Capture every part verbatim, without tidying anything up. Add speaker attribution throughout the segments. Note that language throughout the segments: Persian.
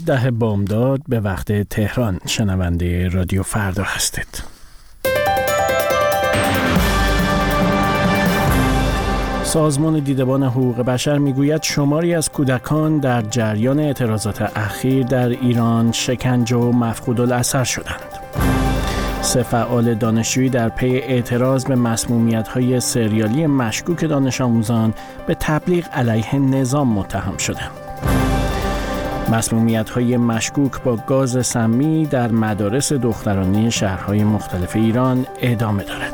Speaker 1: ده بامداد به وقت تهران شنونده رادیو فردا هستید. سازمان دیدبان حقوق بشر میگوید شماری از کودکان در جریان اعتراضات اخیر در ایران شکنجه و مفقود الاثر شدند. سه فعال دانشجویی در پی اعتراض به مسمومیت‌های سریالی مشکوک دانش آموزان به تبلیغ علیه نظام متهم شدند. مسمومیت‌های مشکوک با گاز سمی در مدارس دخترانه شهرهای مختلف ایران ادامه دارد.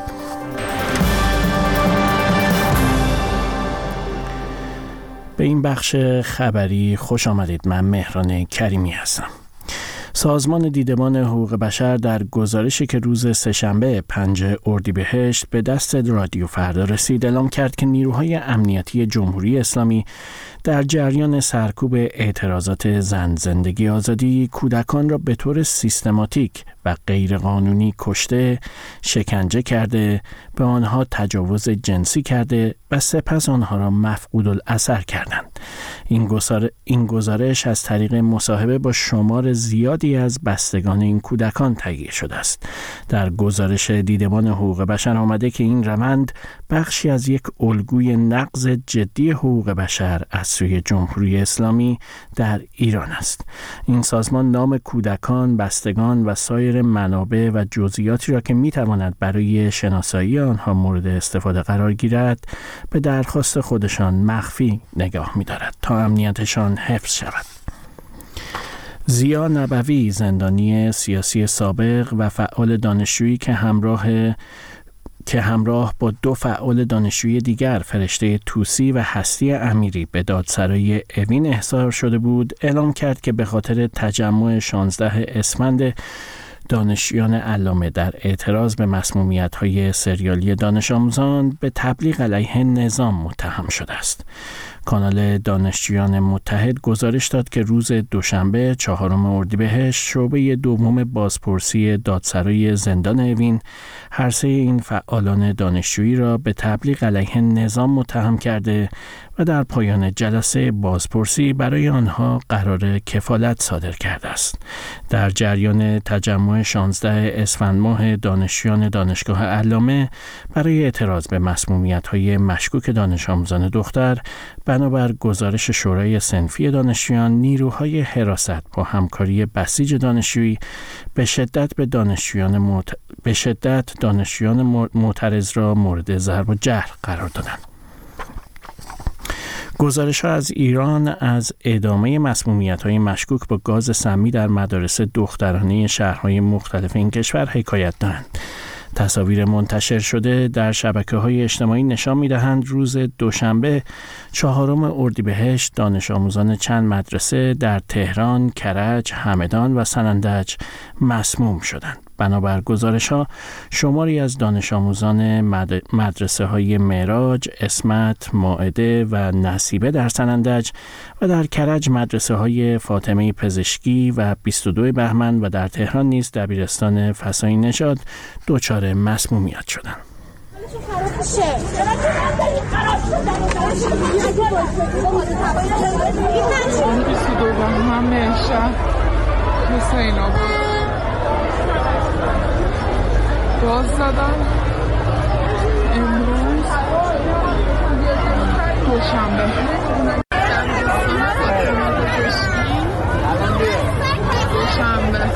Speaker 1: به این بخش خبری خوش آمدید. من مهران کریمی هستم. سازمان دیدبان حقوق بشر در گزارشی که روز سه‌شنبه پنجم اردیبهشت به دست رادیو فردا رسید اعلام کرد که نیروهای امنیتی جمهوری اسلامی در جریان سرکوب اعتراضات زن زندگی آزادی کودکان را به طور سیستماتیک و غیرقانونی کشته، شکنجه کرده، به آنها تجاوز جنسی کرده و سپس آنها را مفقود الاثر کردند. این گزارش این گزارش از طریق مصاحبه با شمار زیادی از بستگان این کودکان تهیه شده است. در گزارش دیدبان حقوق بشر آمده که این روند بخشی از یک الگوی نقض جدی حقوق بشر از سوی جمهوری اسلامی در ایران است. این سازمان نام کودکان، بستگان و سایر منابع و جزئیاتی را که میتواند برای شناسایی آنها مورد استفاده قرار گیرد به درخواست خودشان مخفی نگاه می‌دارد تا امنیتشان حفظ شود. ضیا نبوی، زندانی سیاسی سابق و فعال دانشجویی که همراه که همراه با دو فعال دانشجوی دیگر، فرشته توسی و هستی امیری، به دادسرای اوین احضار شده بود، اعلام کرد که به خاطر تجمع شانزدهم اسفند دانشجویان علامه در اعتراض به مسمومیت‌های سریالی دانش آموزان به تبلیغ علیه نظام متهم شده است. کانال دانشجویان متحد گزارش داد که روز دوشنبه چهارم اردیبهشت شعبه دوم بازپرسی دادسرای زندان اوین هر سه این فعالان دانشجویی را به تبلیغ علیه نظام متهم کرده و در پایان جلسه بازپرسی برای آنها قرار کفالت صادر کرده است. در جریان تجمع شانزدهم اسفند ماه دانشجویان دانشگاه علامه برای اعتراض به مسمومیت‌های مشکوک دانش آموزان دختر، بنابر گزارش شورای صنفی دانشجویان، نیروهای حراست با همکاری بسیج دانشجویی به شدت به دانشجویان معت... به شدت دانشجویان معترض را مورد ضرب و جرح قرار دادند. گزارش‌ها از ایران از ادامه مسمومیت‌های مشکوک با گاز سمی در مدارس دخترانه شهرهای مختلف این کشور حکایت دارند. تصاویر منتشر شده در شبکه‌های اجتماعی نشان می‌دهند روز دوشنبه چهارم اردیبهشت دانش آموزان چند مدرسه در تهران، کرج، همدان و سنندج مسموم شدند. بنابر گزارش‌ها شماری از دانش آموزان مد... مدرسه های معراج، اسمت، مائده و نصیبه در سنندج و در کرج مدرسه های فاطمه پزشکی و بیست و دوم بهمن و در تهران نیز دبیرستان فسای نژاد دچار مسمومیت شدند.
Speaker 2: باز زدم امروز دوشنبه دوشنبه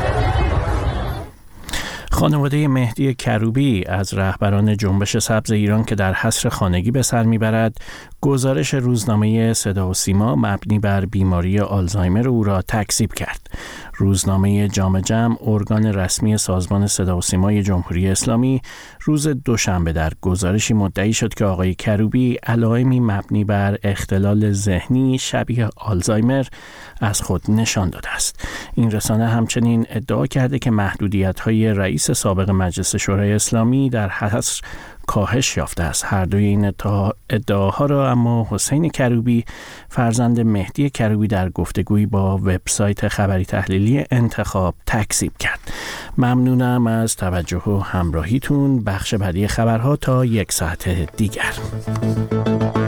Speaker 1: خانواده مهدی کروبی از رهبران جنبش سبز ایران که در حصر خانگی به سر میبرد، گزارش روزنامه صدا و سیما مبنی بر بیماری آلزایمر او را تکذیب کرد. روزنامه جام جم، ارگان رسمی سازمان صدا و سیمای جمهوری اسلامی، روز دوشنبه در گزارشی مدعی شد که آقای کروبی علائمی مبنی بر اختلال ذهنی شبیه آلزایمر از خود نشان داده است. این رسانه همچنین ادعا کرده که محدودیت‌های رئیس سابق مجلس شورای اسلامی در حصر کاهش یافته است. هر دوی این ادعاها را اما حسین کروبی، فرزند مهدی کروبی، در گفتگویی با وبسایت خبری تحلیلی انتخاب تکذیب کرد. ممنونم از توجه و همراهیتون. بخش بعدی خبرها تا یک ساعت دیگر.